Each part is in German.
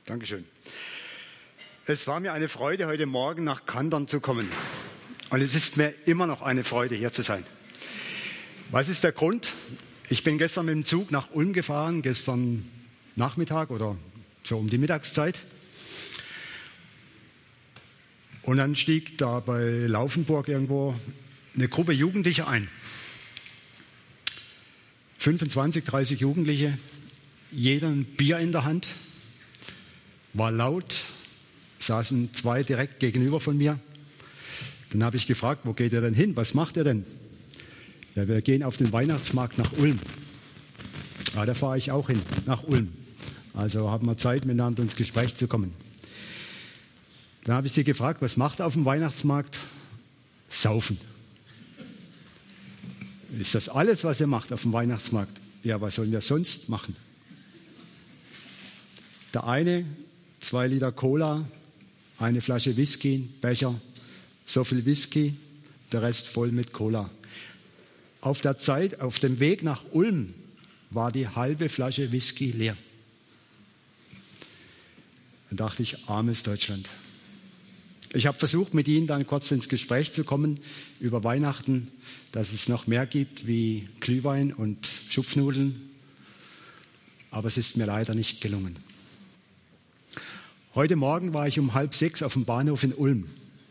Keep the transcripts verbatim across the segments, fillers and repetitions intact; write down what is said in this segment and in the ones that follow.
Dankeschön. Es war mir eine Freude, heute Morgen nach Kandern zu kommen. Und es ist mir immer noch eine Freude, hier zu sein. Was ist der Grund? Ich bin gestern mit dem Zug nach Ulm gefahren, gestern Nachmittag oder so um die Mittagszeit. Und dann stieg da bei Laufenburg irgendwo eine Gruppe Jugendliche ein. fünfundzwanzig, dreißig Jugendliche, jeder ein Bier in der Hand, war laut, saßen zwei direkt gegenüber von mir. Dann habe ich gefragt, wo geht ihr denn hin? Was macht ihr denn? Ja, wir gehen auf den Weihnachtsmarkt nach Ulm. Ja, da fahre ich auch hin, nach Ulm. Also haben wir Zeit, miteinander ins Gespräch zu kommen. Dann habe ich sie gefragt, was macht ihr auf dem Weihnachtsmarkt? Saufen. Ist das alles, was ihr macht auf dem Weihnachtsmarkt? Ja, was sollen wir sonst machen? Der eine, zwei Liter Cola, eine Flasche Whisky, Becher, so viel Whisky, der Rest voll mit Cola. Auf der Zeit, auf dem Weg nach Ulm war die halbe Flasche Whisky leer. Da dachte ich, armes Deutschland. Ich habe versucht, mit ihnen dann kurz ins Gespräch zu kommen über Weihnachten, dass es noch mehr gibt wie Glühwein und Schupfnudeln. Aber es ist mir leider nicht gelungen. Heute Morgen war ich um halb sechs auf dem Bahnhof in Ulm.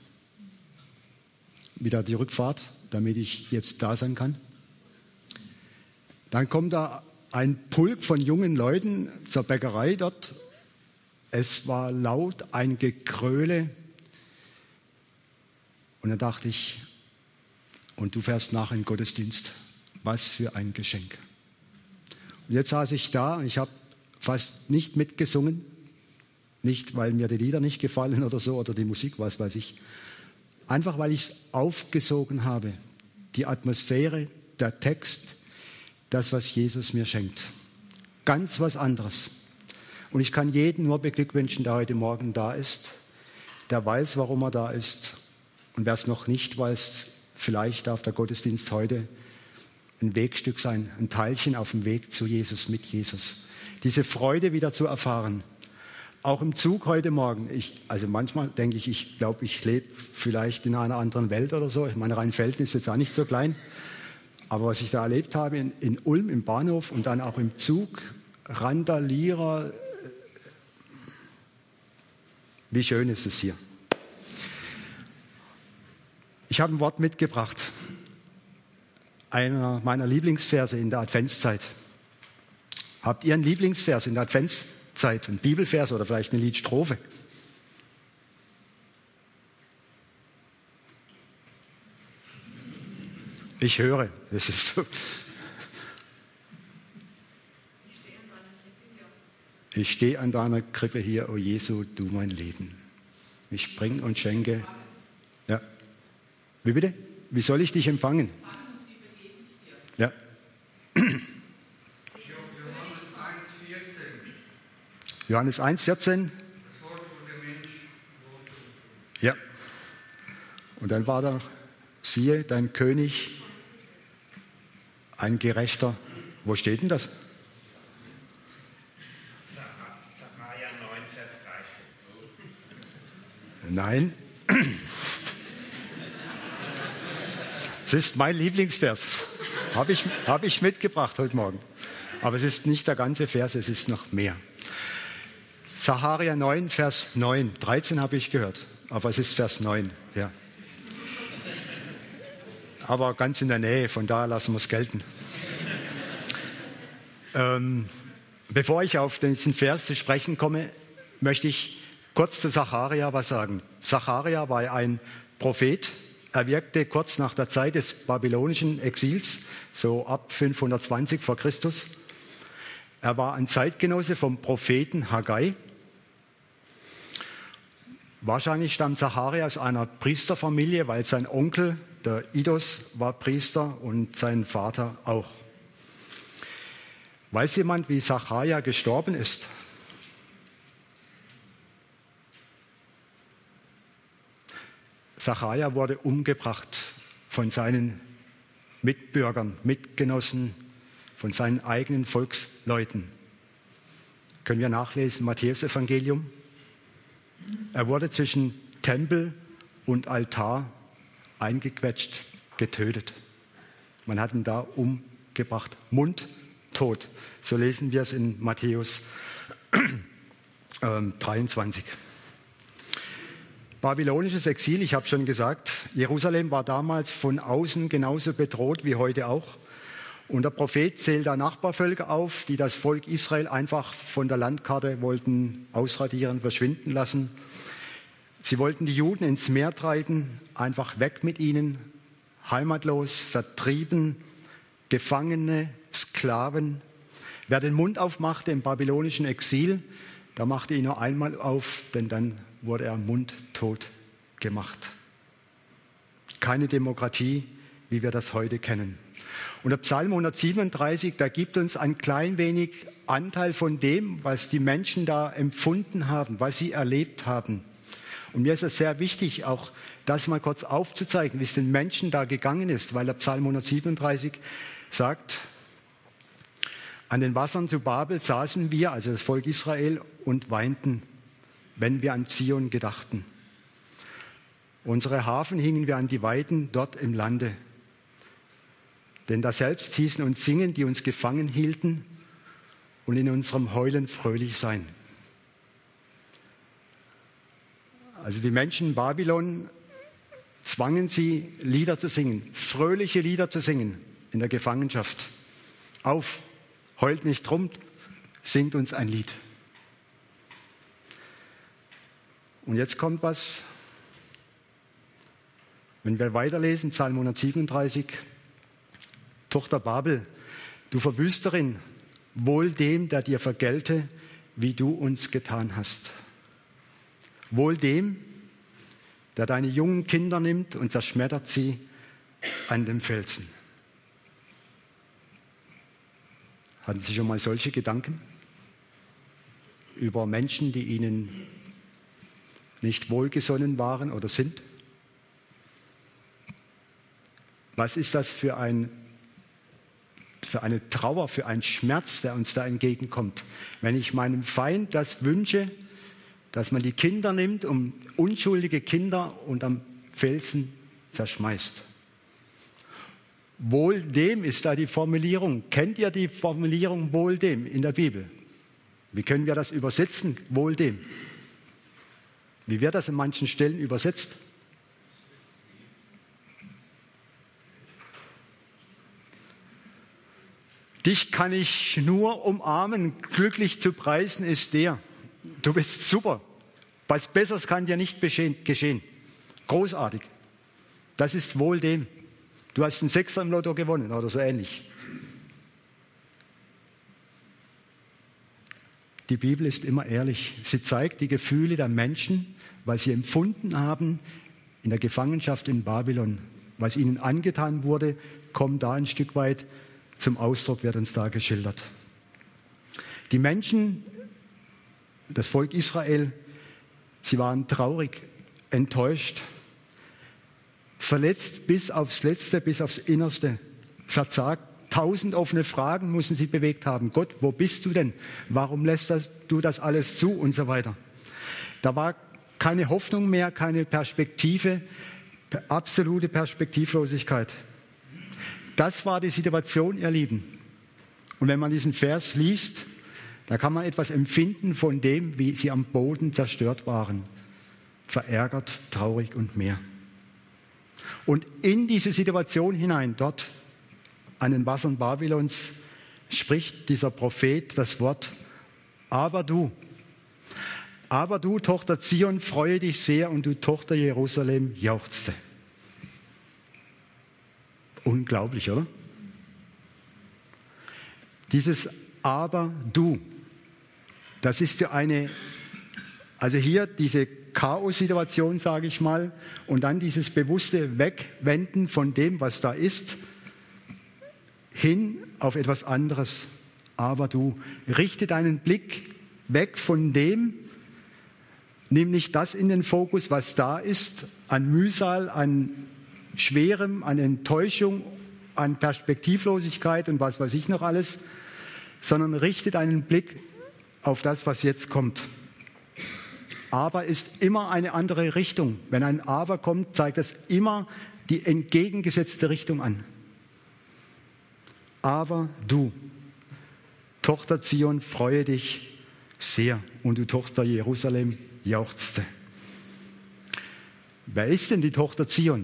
Wieder die Rückfahrt, damit ich jetzt da sein kann. Dann kommt da ein Pulk von jungen Leuten zur Bäckerei dort. Es war laut, ein Gekröle. Und dann dachte ich, und du fährst nach in den Gottesdienst. Was für ein Geschenk. Und jetzt saß ich da und ich habe fast nicht mitgesungen. Nicht, weil mir die Lieder nicht gefallen oder so, oder die Musik, was weiß ich. Einfach, weil ich es aufgesogen habe. Die Atmosphäre, der Text, das, was Jesus mir schenkt. Ganz was anderes. Und ich kann jeden nur beglückwünschen, der heute Morgen da ist, der weiß, warum er da ist. Und wer es noch nicht weiß, vielleicht darf der Gottesdienst heute ein Wegstück sein, ein Teilchen auf dem Weg zu Jesus, mit Jesus. Diese Freude wieder zu erfahren. Auch im Zug heute Morgen. Ich, also manchmal denke ich, ich glaube, ich lebe vielleicht in einer anderen Welt oder so. Ich meine, Rheinfelden ist jetzt auch nicht so klein. Aber was ich da erlebt habe in, in Ulm im Bahnhof und dann auch im Zug, Randalierer, wie schön ist es hier. Ich habe ein Wort mitgebracht, einer meiner Lieblingsverse in der Adventszeit. Habt ihr einen Lieblingsvers in der Adventszeit, einen Bibelvers oder vielleicht eine Liedstrophe? Ich höre, das ist so. Ich stehe an deiner Krippe hier, o Jesu, du mein Leben. Ich bring und schenke. Ja. Wie bitte? Wie soll ich dich empfangen? Ja. Johannes eins, vierzehn. Ja. Und dann war da, siehe, dein König, ein Gerechter. Wo steht denn das? Sacharja neun, Vers dreizehn. Nein. Es ist mein Lieblingsvers. Habe ich, hab ich mitgebracht heute Morgen. Aber es ist nicht der ganze Vers, es ist noch mehr. Sacharja neun, Vers neun. dreizehn habe ich gehört, aber es ist Vers neun. Ja. Aber ganz in der Nähe, von daher lassen wir es gelten. Ähm, bevor ich auf diesen Vers zu sprechen komme, möchte ich kurz zu Sacharja was sagen. Sacharja war ein Prophet. Er wirkte kurz nach der Zeit des babylonischen Exils, so ab fünfhundertzwanzig vor Christus. Er war ein Zeitgenosse vom Propheten Haggai. Wahrscheinlich stammt Sacharja aus einer Priesterfamilie, weil sein Onkel, der Iddos, war Priester und sein Vater auch. Weiß jemand, wie Sacharja gestorben ist? Sacharja wurde umgebracht von seinen Mitbürgern, Mitgenossen, von seinen eigenen Volksleuten. Können wir nachlesen, Matthäus-Evangelium. Er wurde zwischen Tempel und Altar eingequetscht, getötet. Man hat ihn da umgebracht. Mundtot. So lesen wir es in Matthäus ähm, dreiundzwanzig. Babylonisches Exil, ich habe schon gesagt, Jerusalem war damals von außen genauso bedroht wie heute auch. Und der Prophet zählt da Nachbarvölker auf, die das Volk Israel einfach von der Landkarte wollten ausradieren, verschwinden lassen. Sie wollten die Juden ins Meer treiben, einfach weg mit ihnen, heimatlos, vertrieben, Gefangene, Sklaven. Wer den Mund aufmachte im babylonischen Exil, der machte ihn nur einmal auf, denn dann wurde er mundtot gemacht. Keine Demokratie, wie wir das heute kennen. Und der Psalm hundertsiebenunddreißig, der gibt uns ein klein wenig Anteil von dem, was die Menschen da empfunden haben, was sie erlebt haben. Und mir ist es sehr wichtig, auch das mal kurz aufzuzeigen, wie es den Menschen da gegangen ist, weil der Psalm hundertsiebenunddreißig sagt, an den Wassern zu Babel saßen wir, also das Volk Israel, und weinten, wenn wir an Zion gedachten. Unsere Harfen hingen wir an die Weiden dort im Lande. Denn daselbst hießen uns singen, die uns gefangen hielten, und in unserem Heulen fröhlich sein. Also die Menschen in Babylon zwangen sie, Lieder zu singen, fröhliche Lieder zu singen in der Gefangenschaft. Auf, heult nicht drum, singt uns ein Lied. Und jetzt kommt was, wenn wir weiterlesen, Psalm hundertsiebenunddreißig, Tochter Babel, du Verwüsterin, wohl dem, der dir vergelte, wie du uns getan hast. Wohl dem, der deine jungen Kinder nimmt und zerschmettert sie an dem Felsen. Hatten Sie schon mal solche Gedanken über Menschen, die Ihnen nicht wohlgesonnen waren oder sind? Was ist das für ein für eine Trauer, für einen Schmerz, der uns da entgegenkommt, wenn ich meinem Feind das wünsche, dass man die Kinder nimmt, um unschuldige Kinder unterm Felsen zerschmeißt. Wohl dem ist da die Formulierung. Kennt ihr die Formulierung wohl dem in der Bibel? Wie können wir das übersetzen, wohl dem? Wie wird das in manchen Stellen übersetzt? Dich kann ich nur umarmen, glücklich zu preisen ist der. Du bist super. Was Besseres kann dir nicht geschehen. Großartig. Das ist wohl dem. Du hast einen Sechser im Lotto gewonnen oder so ähnlich. Die Bibel ist immer ehrlich. Sie zeigt die Gefühle der Menschen, was sie empfunden haben in der Gefangenschaft in Babylon. Was ihnen angetan wurde, kommt da ein Stück weit zum Ausdruck, wird uns da geschildert. Die Menschen, das Volk Israel, sie waren traurig, enttäuscht, verletzt bis aufs Letzte, bis aufs Innerste, verzagt. Tausend offene Fragen müssen sie bewegt haben. Gott, wo bist du denn? Warum lässt das, du das alles zu? Und so weiter. Da war keine Hoffnung mehr, keine Perspektive, absolute Perspektivlosigkeit. Das war die Situation, ihr Lieben. Und wenn man diesen Vers liest, da kann man etwas empfinden von dem, wie sie am Boden zerstört waren. Verärgert, traurig und mehr. Und in diese Situation hinein, dort an den Wassern Babylons, spricht dieser Prophet das Wort, aber du, aber du, Tochter Zion, freue dich sehr und du, Tochter Jerusalem, jauchzte. Unglaublich, oder? Dieses aber du, das ist ja eine, also hier diese Chaos-Situation, sage ich mal, und dann dieses bewusste Wegwenden von dem, was da ist, hin auf etwas anderes. Aber du, richte deinen Blick weg von dem, nimm nicht das in den Fokus, was da ist, an Mühsal, an Schwerem, an Enttäuschung, an Perspektivlosigkeit und was weiß ich noch alles, sondern richte deinen Blick auf das, was jetzt kommt. Aber ist immer eine andere Richtung. Wenn ein Aber kommt, zeigt das immer die entgegengesetzte Richtung an. Aber du, Tochter Zion, freue dich sehr, und du Tochter Jerusalem, jauchzte. Wer ist denn die Tochter Zion?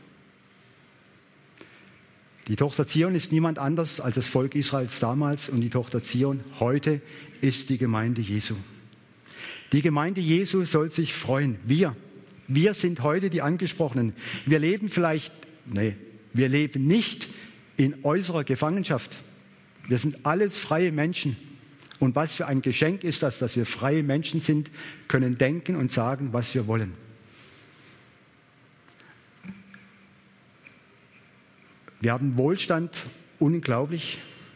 Die Tochter Zion ist niemand anders als das Volk Israels damals, und die Tochter Zion heute ist die Gemeinde Jesu. Die Gemeinde Jesu soll sich freuen. Wir, wir sind heute die Angesprochenen. Wir leben vielleicht, nee, wir leben nicht in äußerer Gefangenschaft. Wir sind alles freie Menschen. Und was für ein Geschenk ist das, dass wir freie Menschen sind, können denken und sagen, was wir wollen. Wir haben Wohlstand, unglaublich.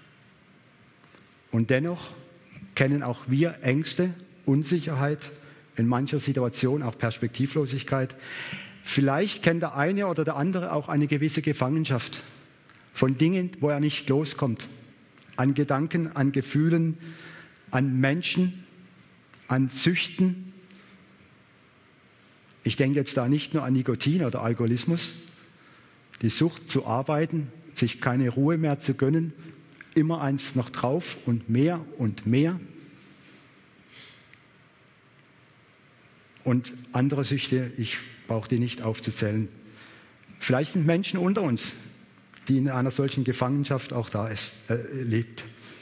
Und dennoch kennen auch wir Ängste, Unsicherheit, in mancher Situation auch Perspektivlosigkeit. Vielleicht kennt der eine oder der andere auch eine gewisse Gefangenschaft von Dingen, wo er nicht loskommt. An Gedanken, an Gefühlen, an Menschen, an Süchten. Ich denke jetzt da nicht nur an Nikotin oder Alkoholismus. Die Sucht zu arbeiten, sich keine Ruhe mehr zu gönnen, immer eins noch drauf und mehr und mehr. Und andere Süchte, ich brauche die nicht aufzuzählen. Vielleicht sind Menschen unter uns, die in einer solchen Gefangenschaft auch da ist, äh, lebt.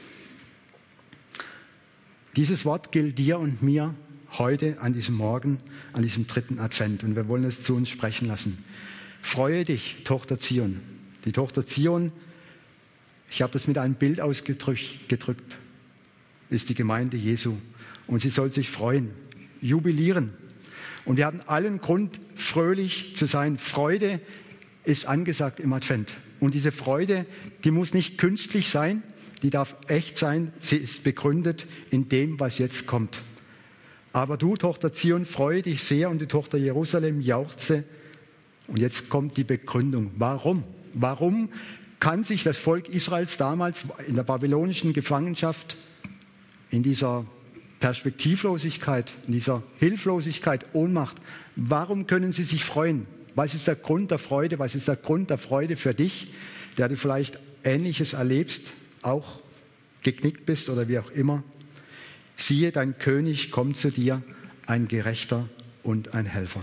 Dieses Wort gilt dir und mir heute an diesem Morgen, an diesem dritten Advent. Und wir wollen es zu uns sprechen lassen. Freue dich, Tochter Zion. Die Tochter Zion, ich habe das mit einem Bild ausgedrückt, gedrückt, ist die Gemeinde Jesu. Und sie soll sich freuen, jubilieren. Und wir haben allen Grund, fröhlich zu sein. Freude ist angesagt im Advent. Und diese Freude, die muss nicht künstlich sein, die darf echt sein. Sie ist begründet in dem, was jetzt kommt. Aber du, Tochter Zion, freue dich sehr, und die Tochter Jerusalem jauchze. Und jetzt kommt die Begründung. Warum? Warum kann sich das Volk Israels damals in der babylonischen Gefangenschaft, in dieser Perspektivlosigkeit, in dieser Hilflosigkeit, Ohnmacht, warum können sie sich freuen? Was ist der Grund der Freude? Was ist der Grund der Freude für dich, der du vielleicht Ähnliches erlebst, auch geknickt bist oder wie auch immer? Siehe, dein König kommt zu dir, ein Gerechter und ein Helfer.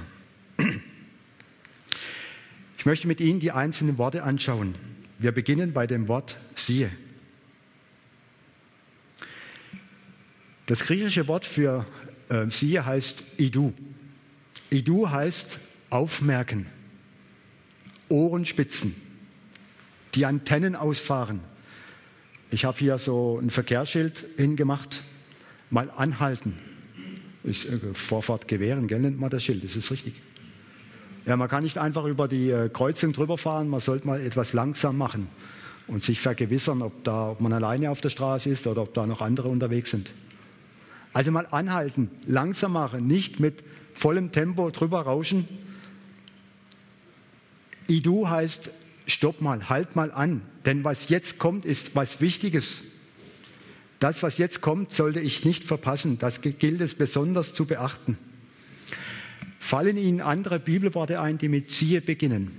Ich möchte mit Ihnen die einzelnen Worte anschauen. Wir beginnen bei dem Wort siehe. Das griechische Wort für äh, siehe heißt Idou. Idou heißt aufmerken, Ohren spitzen, die Antennen ausfahren. Ich habe hier so ein Verkehrsschild hingemacht, mal anhalten. Ist, äh, Vorfahrt gewähren, gell, nennt man das Schild, ist es richtig? Ja, man kann nicht einfach über die äh, Kreuzung drüber fahren, man sollte mal etwas langsam machen und sich vergewissern, ob, da, ob man alleine auf der Straße ist oder ob da noch andere unterwegs sind. Also mal anhalten, langsam machen, nicht mit vollem Tempo drüber rauschen. Idou heißt, stopp mal, halt mal an, denn was jetzt kommt, ist was Wichtiges. Das, was jetzt kommt, sollte ich nicht verpassen, das gilt es besonders zu beachten. Fallen Ihnen andere Bibelworte ein, die mit siehe beginnen?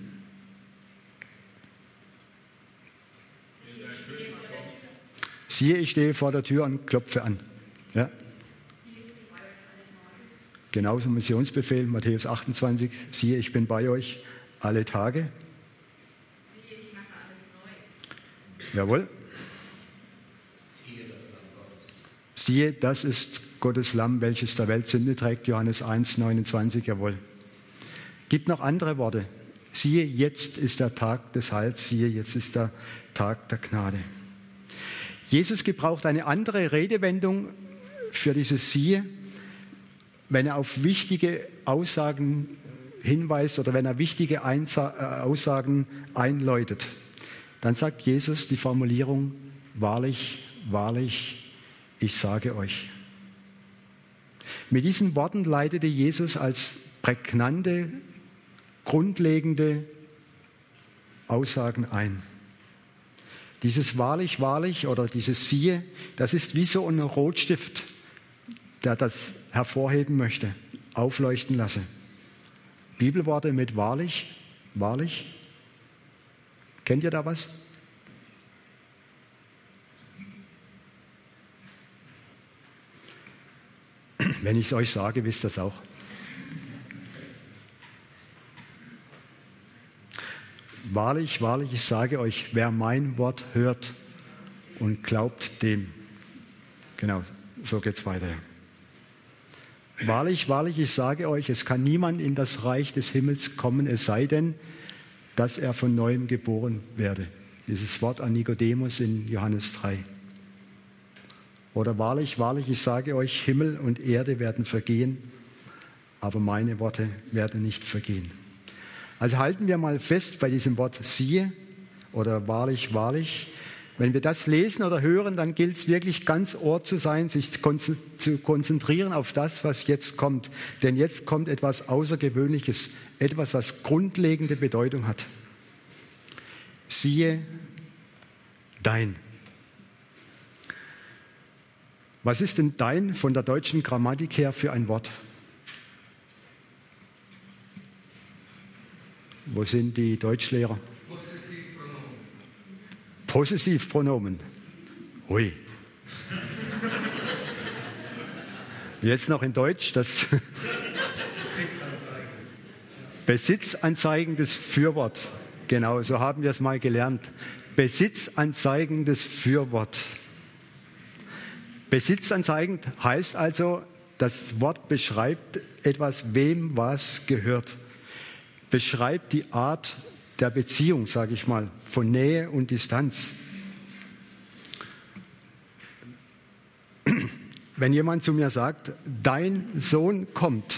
Siehe, ich stehe vor der Tür und klopfe an. Ja. Genauso Missionsbefehl, Matthäus achtundzwanzig, siehe, ich bin bei euch alle Tage. Siehe, ich mache alles neu. Jawohl. Siehe das Lamm Gottes. Siehe, das ist Gottes Lamm, welches der Welt Sünde trägt, Johannes eins, neunundzwanzig, jawohl. Gibt noch andere Worte. Siehe, jetzt ist der Tag des Heils, siehe, jetzt ist der Tag der Gnade. Jesus gebraucht eine andere Redewendung für dieses Siehe, wenn er auf wichtige Aussagen hinweist oder wenn er wichtige Aussagen einläutet. Dann sagt Jesus die Formulierung, wahrlich, wahrlich, ich sage euch. Mit diesen Worten leitete Jesus als prägnante, grundlegende Aussagen ein. Dieses wahrlich, wahrlich oder dieses siehe, das ist wie so ein Rotstift, der das hervorheben möchte, aufleuchten lasse. Bibelworte mit wahrlich, wahrlich. Kennt ihr da was? Wenn ich es euch sage, wisst ihr es auch. Wahrlich, wahrlich, ich sage euch, wer mein Wort hört und glaubt dem. Genau, so geht's weiter. Wahrlich, wahrlich, ich sage euch, es kann niemand in das Reich des Himmels kommen, es sei denn, dass er von Neuem geboren werde. Dieses Wort an Nikodemus in Johannes drei. Oder wahrlich, wahrlich, ich sage euch, Himmel und Erde werden vergehen, aber meine Worte werden nicht vergehen. Also halten wir mal fest bei diesem Wort siehe oder wahrlich, wahrlich. Wenn wir das lesen oder hören, dann gilt es wirklich ganz Ohr zu sein, sich zu konzentrieren auf das, was jetzt kommt. Denn jetzt kommt etwas Außergewöhnliches, etwas, was grundlegende Bedeutung hat. Siehe dein. Was ist denn dein von der deutschen Grammatik her für ein Wort? Wo sind die Deutschlehrer? Possessivpronomen. Possessivpronomen. Ui. Jetzt noch in Deutsch das Besitzanzeigendes Fürwort. Genau, so haben wir es mal gelernt. Besitzanzeigendes Fürwort. Besitzanzeigend heißt also, das Wort beschreibt etwas, wem was gehört. Beschreibt die Art der Beziehung, sage ich mal, von Nähe und Distanz. Wenn jemand zu mir sagt, dein Sohn kommt,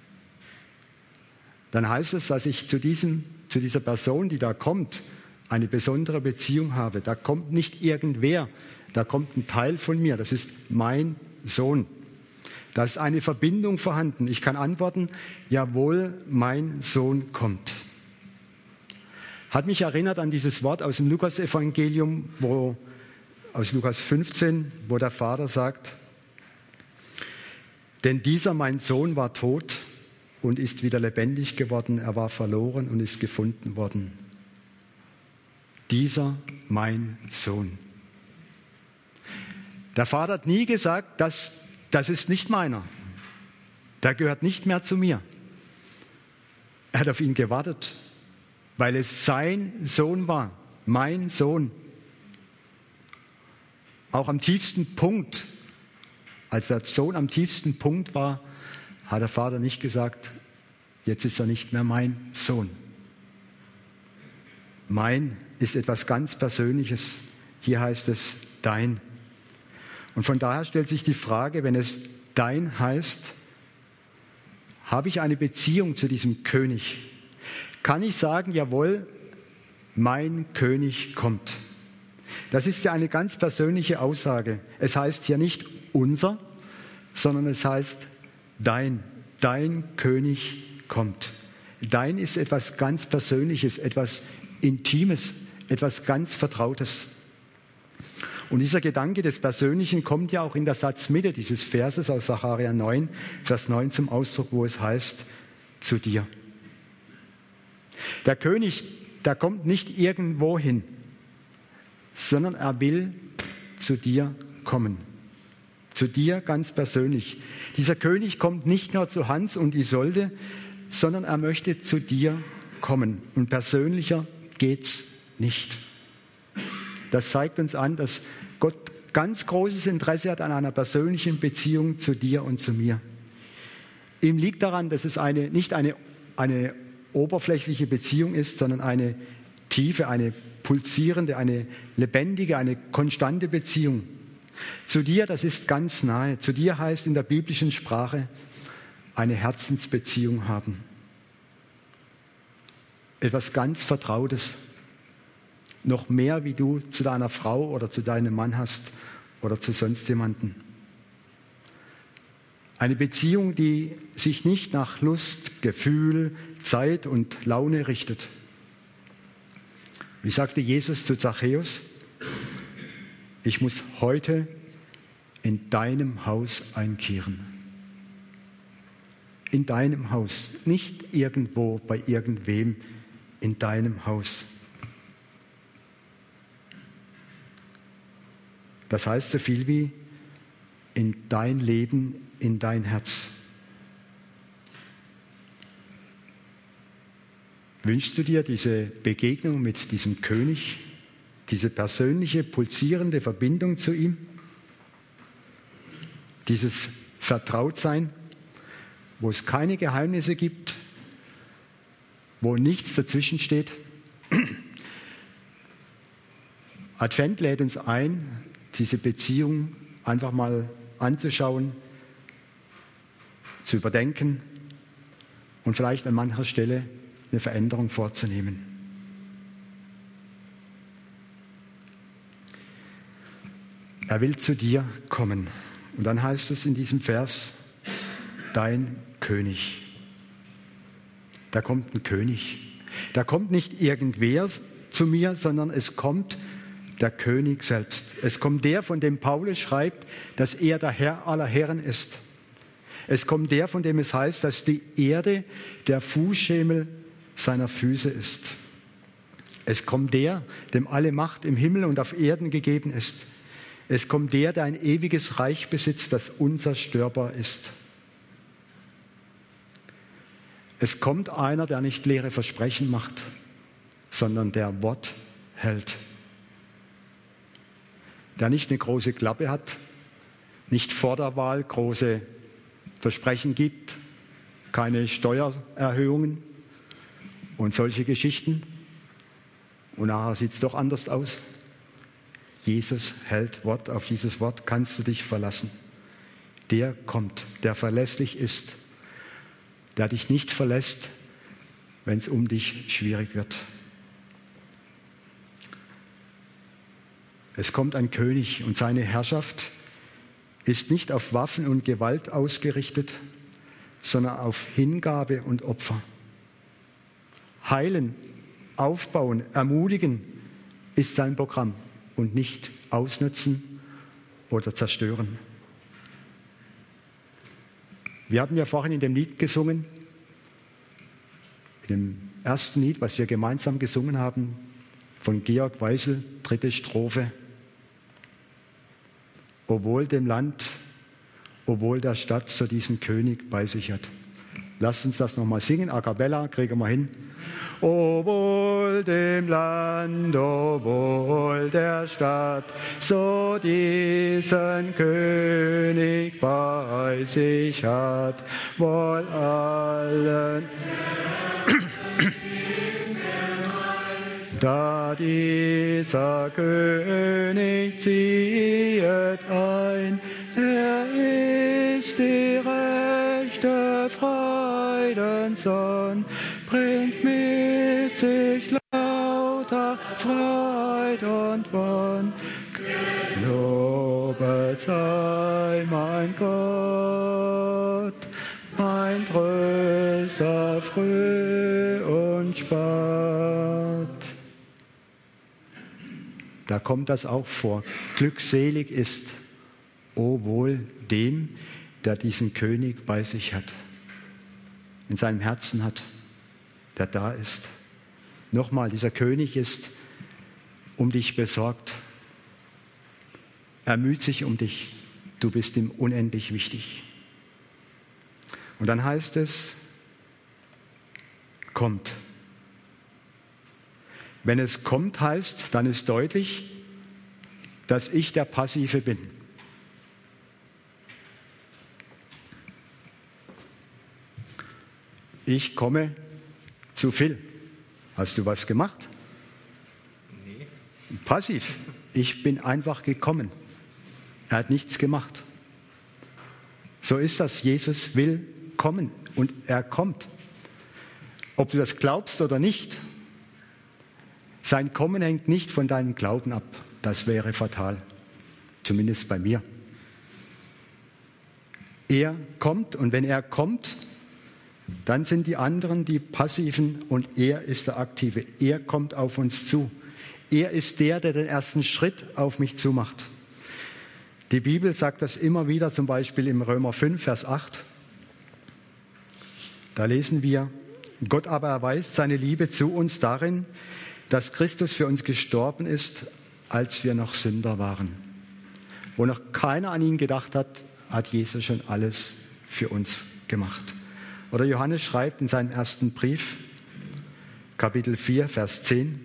dann heißt es, dass ich zu, diesem, zu dieser Person, die da kommt, eine besondere Beziehung habe. Da kommt nicht irgendwer, da kommt ein Teil von mir, das ist mein Sohn. Da ist eine Verbindung vorhanden. Ich kann antworten, jawohl, mein Sohn kommt. Hat mich erinnert an dieses Wort aus dem Lukas-Evangelium, wo, aus Lukas fünfzehn, wo der Vater sagt, denn dieser mein Sohn war tot und ist wieder lebendig geworden, er war verloren und ist gefunden worden. Dieser mein Sohn. Der Vater hat nie gesagt, dass das ist nicht meiner. Der gehört nicht mehr zu mir. Er hat auf ihn gewartet, weil es sein Sohn war, mein Sohn. Auch am tiefsten Punkt, als der Sohn am tiefsten Punkt war, hat der Vater nicht gesagt, jetzt ist er nicht mehr mein Sohn. Mein ist etwas ganz Persönliches. Hier heißt es dein. Und von daher stellt sich die Frage, wenn es dein heißt, habe ich eine Beziehung zu diesem König? Kann ich sagen, jawohl, mein König kommt? Das ist ja eine ganz persönliche Aussage. Es heißt hier nicht unser, sondern es heißt dein, dein König kommt. Dein ist etwas ganz Persönliches, etwas Intimes, etwas ganz Vertrautes. Und dieser Gedanke des Persönlichen kommt ja auch in der Satzmitte dieses Verses aus Sacharja neun, Vers neun zum Ausdruck, wo es heißt, zu dir. Der König, der kommt nicht irgendwo hin, sondern er will zu dir kommen. Zu dir ganz persönlich. Dieser König kommt nicht nur zu Hans und Isolde, sondern er möchte zu dir kommen. Und persönlicher geht's nicht. Das zeigt uns an, dass Gott ganz großes Interesse hat an einer persönlichen Beziehung zu dir und zu mir. Ihm liegt daran, dass es eine, nicht eine, eine oberflächliche Beziehung ist, sondern eine tiefe, eine pulsierende, eine lebendige, eine konstante Beziehung. Zu dir, das ist ganz nahe. Zu dir heißt in der biblischen Sprache eine Herzensbeziehung haben. Etwas ganz Vertrautes. Noch mehr, wie du zu deiner Frau oder zu deinem Mann hast oder zu sonst jemandem. Eine Beziehung, die sich nicht nach Lust, Gefühl, Zeit und Laune richtet. Wie sagte Jesus zu Zachäus, ich muss heute in deinem Haus einkehren. In deinem Haus, nicht irgendwo bei irgendwem, in deinem Haus. Das heißt so viel wie in dein Leben, in dein Herz. Wünschst du dir diese Begegnung mit diesem König, diese persönliche, pulsierende Verbindung zu ihm? Dieses Vertrautsein, wo es keine Geheimnisse gibt, wo nichts dazwischen steht? Advent lädt uns ein, diese Beziehung einfach mal anzuschauen, zu überdenken und vielleicht an mancher Stelle eine Veränderung vorzunehmen. Er will zu dir kommen. Und dann heißt es in diesem Vers, dein König. Da kommt ein König. Da kommt nicht irgendwer zu mir, sondern es kommt der König selbst. Es kommt der, von dem Paulus schreibt, dass er der Herr aller Herren ist. Es kommt der, von dem es heißt, dass die Erde der Fußschemel seiner Füße ist. Es kommt der, dem alle Macht im Himmel und auf Erden gegeben ist. Es kommt der, der ein ewiges Reich besitzt, das unzerstörbar ist. Es kommt einer, der nicht leere Versprechen macht, sondern der Wort hält. Der nicht eine große Klappe hat, nicht vor der Wahl große Versprechen gibt, keine Steuererhöhungen und solche Geschichten. Und nachher sieht es doch anders aus. Jesus hält Wort, auf dieses Wort kannst du dich verlassen. Der kommt, der verlässlich ist, der dich nicht verlässt, wenn es um dich schwierig wird. Es kommt ein König und seine Herrschaft ist nicht auf Waffen und Gewalt ausgerichtet, sondern auf Hingabe und Opfer. Heilen, aufbauen, ermutigen ist sein Programm und nicht ausnutzen oder zerstören. Wir haben ja vorhin in dem Lied gesungen, in dem ersten Lied, was wir gemeinsam gesungen haben, von Georg Weisel, dritte Strophe. O wohl dem Land, o wohl der Stadt, so diesen König bei sich hat. Lasst uns das nochmal singen, a cappella, kriegen wir hin. O wohl dem Land, o wohl der Stadt, so diesen König bei sich hat, wohl allen. Da dieser König ziehet ein, er ist die rechte Freudensonn, bringt mit sich lauter Freud und Wonn. Lobet sei mein Gott, mein Tröster früh und spät. Da kommt das auch vor. Glückselig ist, o wohl dem, der diesen König bei sich hat, in seinem Herzen hat, der da ist. Nochmal, dieser König ist um dich besorgt. Er müht sich um dich. Du bist ihm unendlich wichtig. Und dann heißt es, kommt. Wenn es kommt heißt, dann ist deutlich, dass ich der Passive bin. Ich komme zu Phil. Hast du was gemacht? Nee. Passiv. Ich bin einfach gekommen. Er hat nichts gemacht. So ist das. Jesus will kommen und er kommt. Ob du das glaubst oder nicht, sein Kommen hängt nicht von deinem Glauben ab. Das wäre fatal. Zumindest bei mir. Er kommt und wenn er kommt, dann sind die anderen die Passiven und er ist der Aktive. Er kommt auf uns zu. Er ist der, der den ersten Schritt auf mich zumacht. Die Bibel sagt das immer wieder, zum Beispiel im Römer fünf, Vers acht. Da lesen wir, Gott aber erweist seine Liebe zu uns darin, dass Christus für uns gestorben ist, als wir noch Sünder waren. Wo noch keiner an ihn gedacht hat, hat Jesus schon alles für uns gemacht. Oder Johannes schreibt in seinem ersten Brief, Kapitel vier, Vers zehn,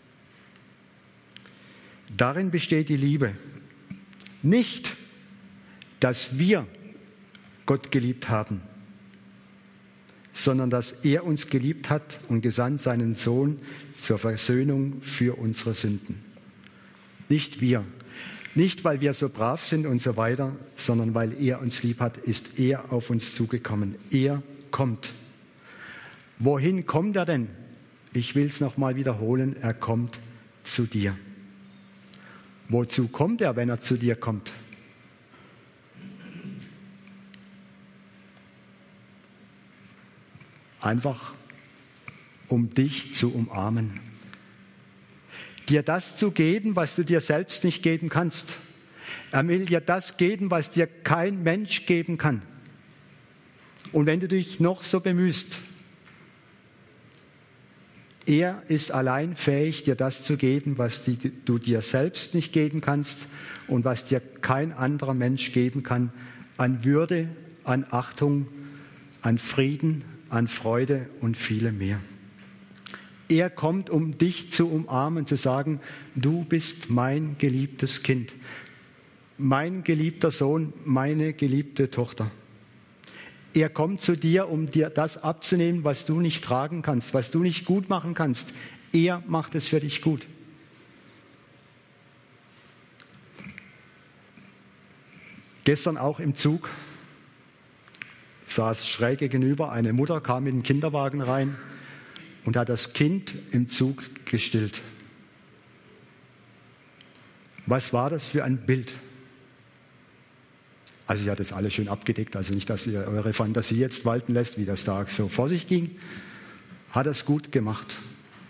darin besteht die Liebe. Nicht, dass wir Gott geliebt haben, sondern dass er uns geliebt hat und gesandt seinen Sohn zur Versöhnung für unsere Sünden. Nicht wir. Nicht, weil wir so brav sind und so weiter, sondern weil er uns lieb hat, ist er auf uns zugekommen. Er kommt. Wohin kommt er denn? Ich will es nochmal wiederholen, er kommt zu dir. Wozu kommt er, wenn er zu dir kommt? Einfach, um dich zu umarmen. Dir das zu geben, was du dir selbst nicht geben kannst. Er will dir das geben, was dir kein Mensch geben kann. Und wenn du dich noch so bemühst, er ist allein fähig, dir das zu geben, was du dir selbst nicht geben kannst und was dir kein anderer Mensch geben kann, an Würde, an Achtung, an Frieden, an Freude und vielem mehr. Er kommt, um dich zu umarmen, zu sagen, du bist mein geliebtes Kind, mein geliebter Sohn, meine geliebte Tochter. Er kommt zu dir, um dir das abzunehmen, was du nicht tragen kannst, was du nicht gut machen kannst. Er macht es für dich gut. Gestern auch im Zug saß schräg gegenüber eine Mutter, kam in den Kinderwagen rein und hat das Kind im Zug gestillt. Was war das für ein Bild? Also sie hat das alles schön abgedeckt, also nicht, dass ihr eure Fantasie jetzt walten lässt, wie das da so vor sich ging. Hat es gut gemacht.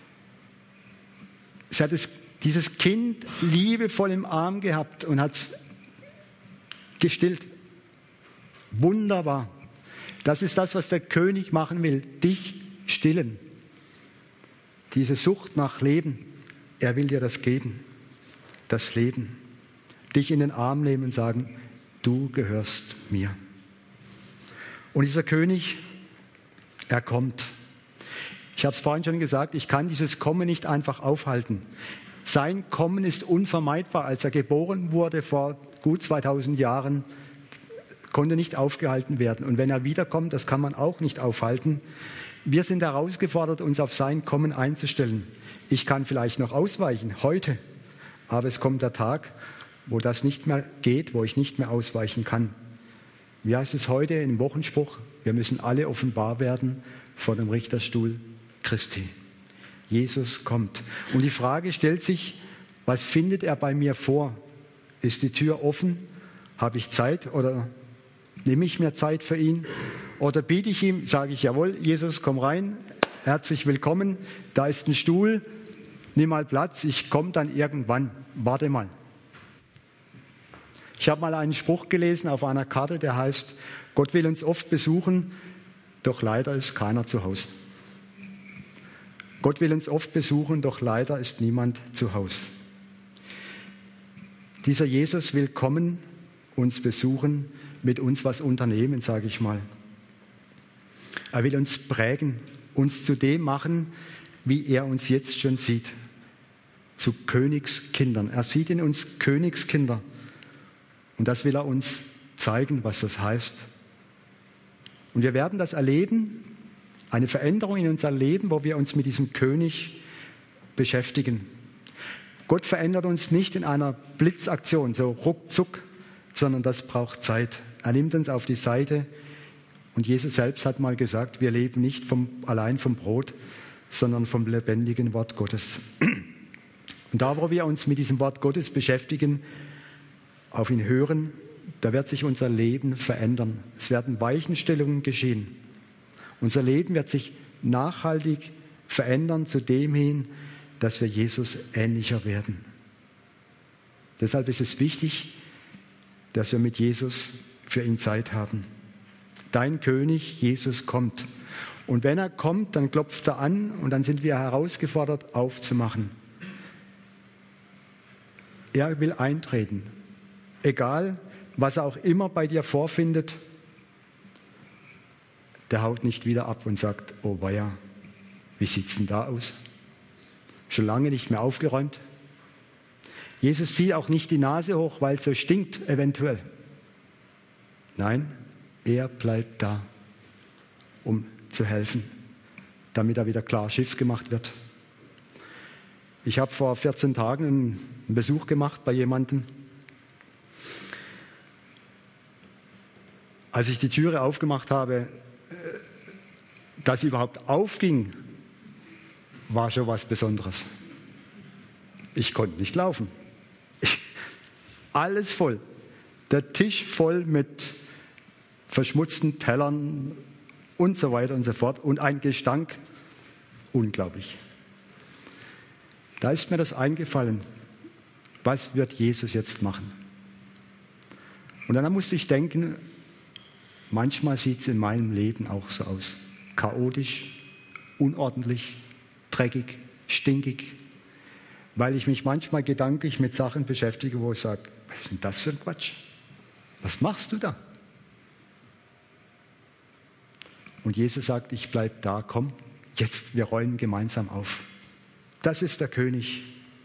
Sie hat es, dieses Kind liebevoll im Arm gehabt und hat es gestillt. Wunderbar. Das ist das, was der König machen will, dich stillen. Diese Sucht nach Leben, er will dir das geben, das Leben. Dich in den Arm nehmen und sagen, du gehörst mir. Und dieser König, er kommt. Ich habe es vorhin schon gesagt, ich kann dieses Kommen nicht einfach aufhalten. Sein Kommen ist unvermeidbar. Als er geboren wurde vor gut zweitausend Jahren, konnte nicht aufgehalten werden. Und wenn er wiederkommt, das kann man auch nicht aufhalten. Wir sind herausgefordert, uns auf sein Kommen einzustellen. Ich kann vielleicht noch ausweichen, heute. Aber es kommt der Tag, wo das nicht mehr geht, wo ich nicht mehr ausweichen kann. Wie heißt es heute im Wochenspruch? Wir müssen alle offenbar werden vor dem Richterstuhl Christi. Jesus kommt. Und die Frage stellt sich, was findet er bei mir vor? Ist die Tür offen? Habe ich Zeit oder nehme ich mir Zeit für ihn? Oder biete ich ihm, sage ich, jawohl, Jesus, komm rein, herzlich willkommen, da ist ein Stuhl, nimm mal Platz, ich komme dann irgendwann, warte mal. Ich habe mal einen Spruch gelesen auf einer Karte, der heißt, Gott will uns oft besuchen, doch leider ist keiner zu Hause. Gott will uns oft besuchen, doch leider ist niemand zu Hause. Dieser Jesus will kommen, uns besuchen, mit uns was unternehmen, sage ich mal. Er will uns prägen, uns zu dem machen, wie er uns jetzt schon sieht. Zu Königskindern. Er sieht in uns Königskinder. Und das will er uns zeigen, was das heißt. Und wir werden das erleben, eine Veränderung in unser Leben, wo wir uns mit diesem König beschäftigen. Gott verändert uns nicht in einer Blitzaktion, so ruckzuck, sondern das braucht Zeit. Er nimmt uns auf die Seite. Und Jesus selbst hat mal gesagt, wir leben nicht vom, allein vom Brot, sondern vom lebendigen Wort Gottes. Und da, wo wir uns mit diesem Wort Gottes beschäftigen, auf ihn hören, da wird sich unser Leben verändern. Es werden Weichenstellungen geschehen. Unser Leben wird sich nachhaltig verändern zu dem hin, dass wir Jesus ähnlicher werden. Deshalb ist es wichtig, dass wir mit Jesus für ihn Zeit haben. Dein König, Jesus, kommt. Und wenn er kommt, dann klopft er an und dann sind wir herausgefordert, aufzumachen. Er will eintreten. Egal, was er auch immer bei dir vorfindet, der haut nicht wieder ab und sagt, oh weia, wie sieht es denn da aus? Schon lange nicht mehr aufgeräumt. Jesus zieht auch nicht die Nase hoch, weil es so stinkt, eventuell. Nein, er bleibt da, um zu helfen, damit er wieder klar Schiff gemacht wird. Ich habe vor vierzehn Tagen einen Besuch gemacht bei jemandem. Als ich die Türe aufgemacht habe, dass sie überhaupt aufging, war schon was Besonderes. Ich konnte nicht laufen. Ich, alles voll. Der Tisch voll mit verschmutzten Tellern und so weiter und so fort. Und ein Gestank. Unglaublich. Da ist mir das eingefallen. Was wird Jesus jetzt machen? Und dann musste ich denken, manchmal sieht es in meinem Leben auch so aus. Chaotisch, unordentlich, dreckig, stinkig. Weil ich mich manchmal gedanklich mit Sachen beschäftige, wo ich sage, was ist denn das für ein Quatsch? Was machst du da? Und Jesus sagt, ich bleibe da, komm, jetzt, wir räumen gemeinsam auf. Das ist der König.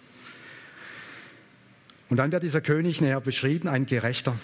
Und dann wird dieser König näher beschrieben, ein Gerechter.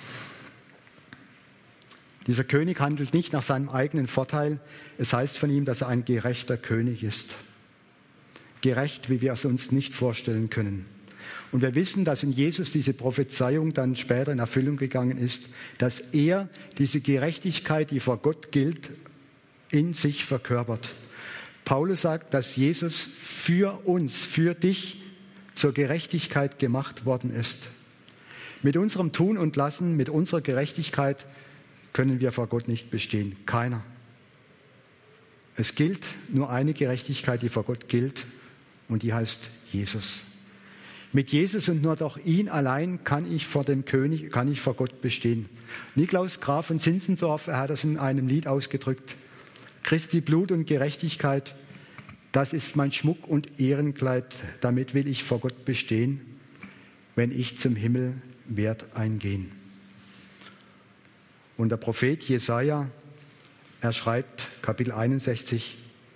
Dieser König handelt nicht nach seinem eigenen Vorteil. Es heißt von ihm, dass er ein gerechter König ist. Gerecht, wie wir es uns nicht vorstellen können. Und wir wissen, dass in Jesus diese Prophezeiung dann später in Erfüllung gegangen ist, dass er diese Gerechtigkeit, die vor Gott gilt, in sich verkörpert. Paulus sagt, dass Jesus für uns, für dich zur Gerechtigkeit gemacht worden ist. Mit unserem Tun und Lassen, mit unserer Gerechtigkeit können wir vor Gott nicht bestehen. Keiner. Es gilt nur eine Gerechtigkeit, die vor Gott gilt, und die heißt Jesus. Mit Jesus und nur durch ihn allein kann ich vor dem König, kann ich vor Gott bestehen. Niklaus Graf von Zinzendorf, er hat das in einem Lied ausgedrückt. Christi Blut und Gerechtigkeit, das ist mein Schmuck und Ehrenkleid, damit will ich vor Gott bestehen, wenn ich zum Himmel werd eingehen. Und der Prophet Jesaja, er schreibt, Kapitel einundsechzig,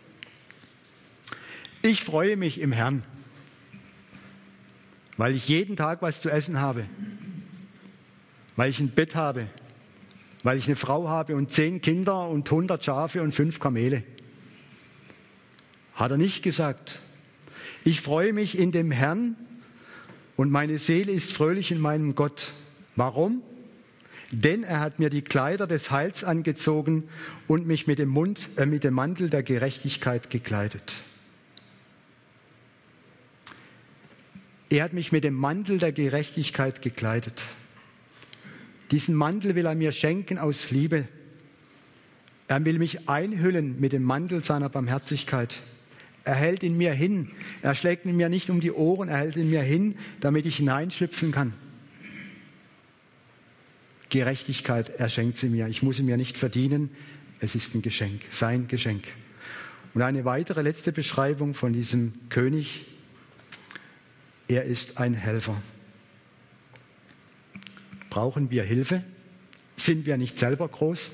ich freue mich im Herrn, weil ich jeden Tag was zu essen habe, weil ich ein Bett habe, weil ich eine Frau habe und zehn Kinder und hundert Schafe und fünf Kamele. Hat er nicht gesagt. Ich freue mich in dem Herrn und meine Seele ist fröhlich in meinem Gott. Warum? Denn er hat mir die Kleider des Heils angezogen und mich mit dem, Mund, äh, mit dem Mantel der Gerechtigkeit gekleidet. Er hat mich mit dem Mantel der Gerechtigkeit gekleidet. Diesen Mantel will er mir schenken aus Liebe. Er will mich einhüllen mit dem Mantel seiner Barmherzigkeit. Er hält in mir hin. Er schlägt in mir nicht um die Ohren, er hält in mir hin, damit ich hineinschlüpfen kann. Gerechtigkeit, er schenkt sie mir. Ich muss sie mir nicht verdienen. Es ist ein Geschenk, sein Geschenk. Und eine weitere letzte Beschreibung von diesem König. Er ist ein Helfer. Brauchen wir Hilfe? Sind wir nicht selber groß?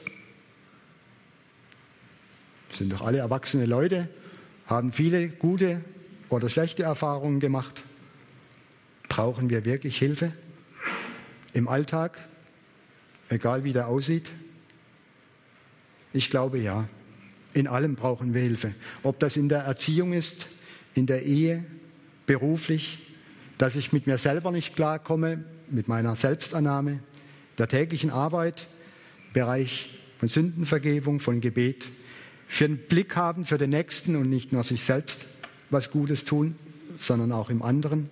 Sind doch alle erwachsene Leute, haben viele gute oder schlechte Erfahrungen gemacht. Brauchen wir wirklich Hilfe? Im Alltag? Egal wie der aussieht? Ich glaube ja. In allem brauchen wir Hilfe. Ob das in der Erziehung ist, in der Ehe, beruflich, dass ich mit mir selber nicht klarkomme, mit meiner Selbstannahme, der täglichen Arbeit, Bereich von Sündenvergebung, von Gebet, für einen Blick haben für den Nächsten und nicht nur sich selbst was Gutes tun, sondern auch im anderen.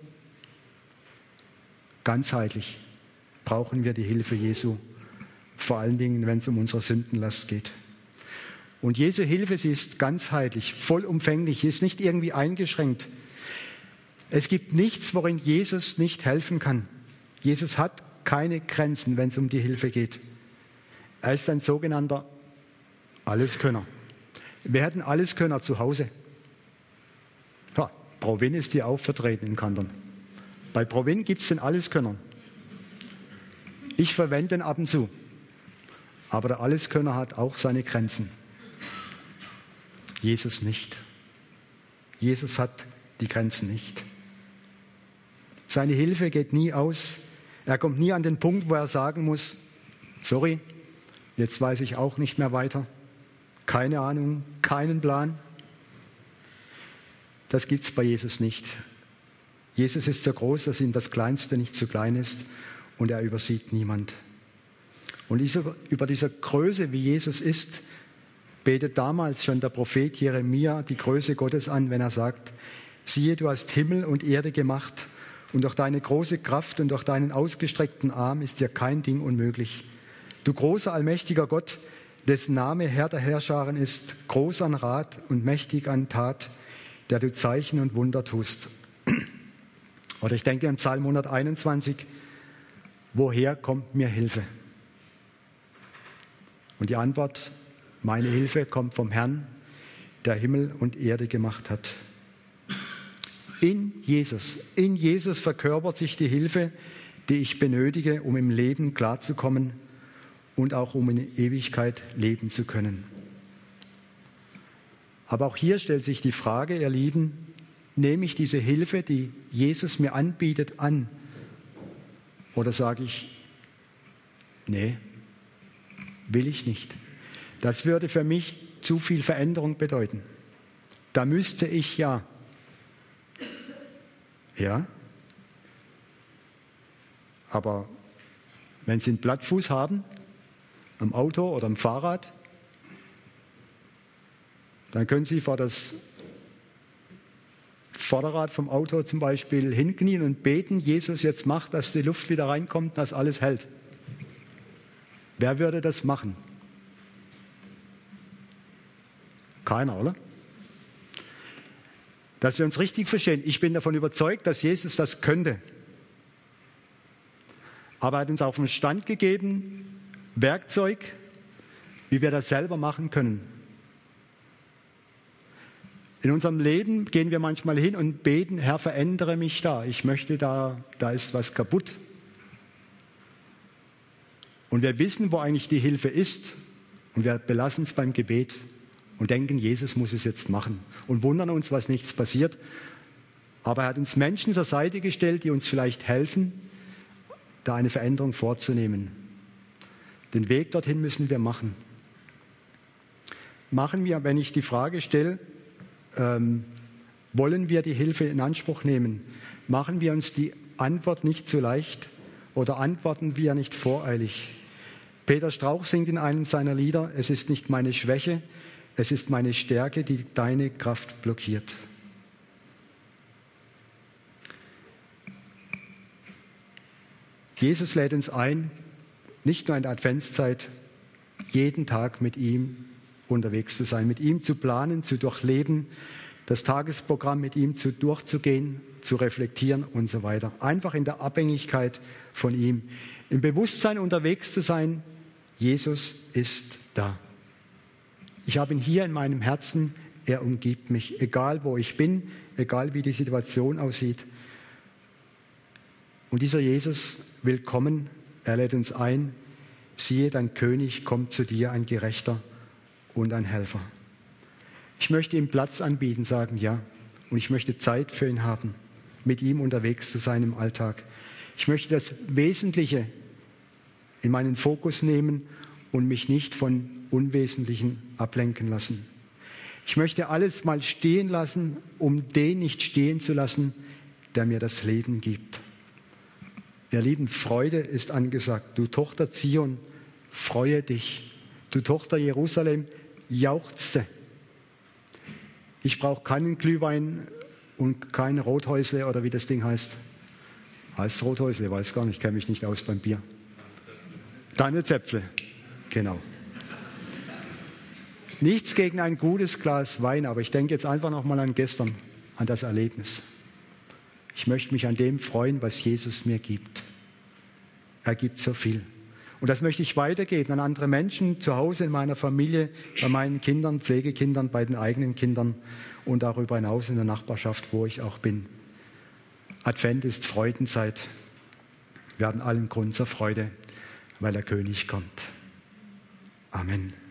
Ganzheitlich brauchen wir die Hilfe Jesu, vor allen Dingen, wenn es um unsere Sündenlast geht. Und Jesu Hilfe, sie ist ganzheitlich, vollumfänglich, sie ist nicht irgendwie eingeschränkt. Es gibt nichts, worin Jesus nicht helfen kann. Jesus hat keine Grenzen, wenn es um die Hilfe geht. Er ist ein sogenannter Alleskönner. Wir hätten Alleskönner zu Hause. Ja, Provin ist hier auch vertreten in Kandern. Bei Provin gibt es den Alleskönner. Ich verwende ihn ab und zu. Aber der Alleskönner hat auch seine Grenzen. Jesus nicht. Jesus hat die Grenzen nicht. Seine Hilfe geht nie aus. Er kommt nie an den Punkt, wo er sagen muss, sorry, jetzt weiß ich auch nicht mehr weiter. Keine Ahnung, keinen Plan. Das gibt es bei Jesus nicht. Jesus ist so groß, dass ihm das Kleinste nicht zu klein ist und er übersieht niemand. Und diese, über diese Größe, wie Jesus ist, betet damals schon der Prophet Jeremia die Größe Gottes an, wenn er sagt, siehe, du hast Himmel und Erde gemacht und durch deine große Kraft und durch deinen ausgestreckten Arm ist dir kein Ding unmöglich. Du großer, allmächtiger Gott, dessen Name Herr der Herrscharen ist, groß an Rat und mächtig an Tat, der du Zeichen und Wunder tust. Oder ich denke im Psalm hunderteinundzwanzig, woher kommt mir Hilfe? Und die Antwort, meine Hilfe kommt vom Herrn, der Himmel und Erde gemacht hat. In Jesus, in Jesus verkörpert sich die Hilfe, die ich benötige, um im Leben klarzukommen und auch um in Ewigkeit leben zu können. Aber auch hier stellt sich die Frage, ihr Lieben, nehme ich diese Hilfe, die Jesus mir anbietet, an? Oder sage ich, nee, will ich nicht. Das würde für mich zu viel Veränderung bedeuten. Da müsste ich ja, ja, aber wenn Sie einen Plattfuß haben, am Auto oder am Fahrrad, dann können Sie vor das Vorderrad vom Auto zum Beispiel hinknien und beten, Jesus, jetzt mach, dass die Luft wieder reinkommt, dass alles hält. Wer würde das machen? Keiner, oder? Dass wir uns richtig verstehen. Ich bin davon überzeugt, dass Jesus das könnte. Aber er hat uns auf den Stand gegeben, Werkzeug, wie wir das selber machen können. In unserem Leben gehen wir manchmal hin und beten, Herr, verändere mich da. Ich möchte da, da ist was kaputt. Und wir wissen, wo eigentlich die Hilfe ist. Und wir belassen es beim Gebet und denken, Jesus muss es jetzt machen. Und wundern uns, was nichts passiert. Aber er hat uns Menschen zur Seite gestellt, die uns vielleicht helfen, da eine Veränderung vorzunehmen. Den Weg dorthin müssen wir machen. Machen wir, wenn ich die Frage stelle, ähm, wollen wir die Hilfe in Anspruch nehmen? Machen wir uns die Antwort nicht zu leicht oder antworten wir nicht voreilig? Peter Strauch singt in einem seiner Lieder, es ist nicht meine Schwäche, es ist meine Stärke, die deine Kraft blockiert. Jesus lädt uns ein, nicht nur in der Adventszeit, jeden Tag mit ihm unterwegs zu sein, mit ihm zu planen, zu durchleben, das Tagesprogramm mit ihm zu durchzugehen, zu reflektieren und so weiter. Einfach in der Abhängigkeit von ihm. Im Bewusstsein unterwegs zu sein, Jesus ist da. Ich habe ihn hier in meinem Herzen, er umgibt mich, egal wo ich bin, egal wie die Situation aussieht. Und dieser Jesus will kommen, er lädt uns ein, siehe, dein König kommt zu dir, ein Gerechter und ein Helfer. Ich möchte ihm Platz anbieten, sagen ja, und ich möchte Zeit für ihn haben, mit ihm unterwegs zu sein im Alltag. Ich möchte das Wesentliche in meinen Fokus nehmen und mich nicht von Unwesentlichen ablenken lassen. Ich möchte alles mal stehen lassen, um den nicht stehen zu lassen, der mir das Leben gibt. Ihr Lieben, Freude ist angesagt. Du Tochter Zion, freue dich. Du Tochter Jerusalem, jauchze. Ich brauche keinen Glühwein und kein Rothäusle oder wie das Ding heißt. Heißt Rothäusle, weiß gar nicht, kenne mich nicht aus beim Bier. Tannenzäpfle, genau. Nichts gegen ein gutes Glas Wein, aber ich denke jetzt einfach nochmal an gestern, an das Erlebnis. Ich möchte mich an dem freuen, was Jesus mir gibt. Er gibt so viel. Und das möchte ich weitergeben an andere Menschen, zu Hause, in meiner Familie, bei meinen Kindern, Pflegekindern, bei den eigenen Kindern und darüber hinaus in der Nachbarschaft, wo ich auch bin. Advent ist Freudenzeit. Wir haben allen Grund zur Freude, weil der König kommt. Amen.